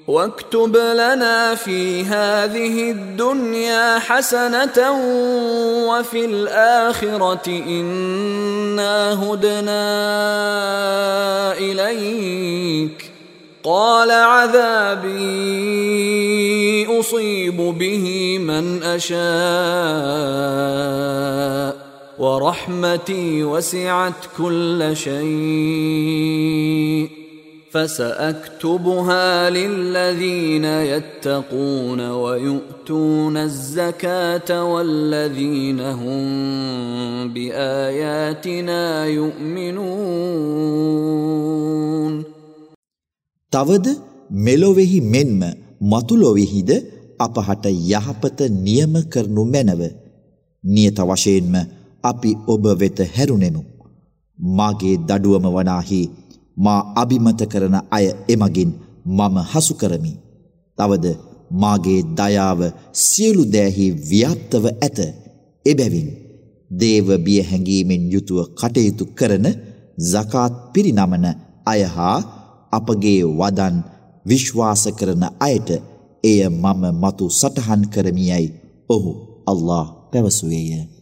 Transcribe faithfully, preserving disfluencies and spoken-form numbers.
واكتب لنا في هذه الدنيا حسنة وفي الآخرة إنا هدنا إليك. قال عذابي أصيب به من أشاء ورحمتي وسعت كل شيء فسأكتبها للذين يتقون ويؤتون الزكاة والذين هم بآياتنا يؤمنون. තවද මෙලොවෙහි මෙන්ම මතුලොවෙහිද අපහට යහපත නියම කරනු මැනව. නියත වශයෙන්ම අපි ඔබ වෙත හැරුණෙමු. මාගේ දඩුවම වනාහි මා අභිමත කරන අය එමගින් මම හසු කරමි. තවද මාගේ දයාව සියලු දෑහි ව්‍යාප්තව ඇත. එබැවින් දේව බිය හැඟීමෙන් යුතුව කටයුතු කරන zakat පිරිනමන අය හා අපගේ වදන් විශ්වාස කරන අයට එය මම මතු සටහන් කරමියයි ඔහු අල්ලාහ් පැවසුවේය.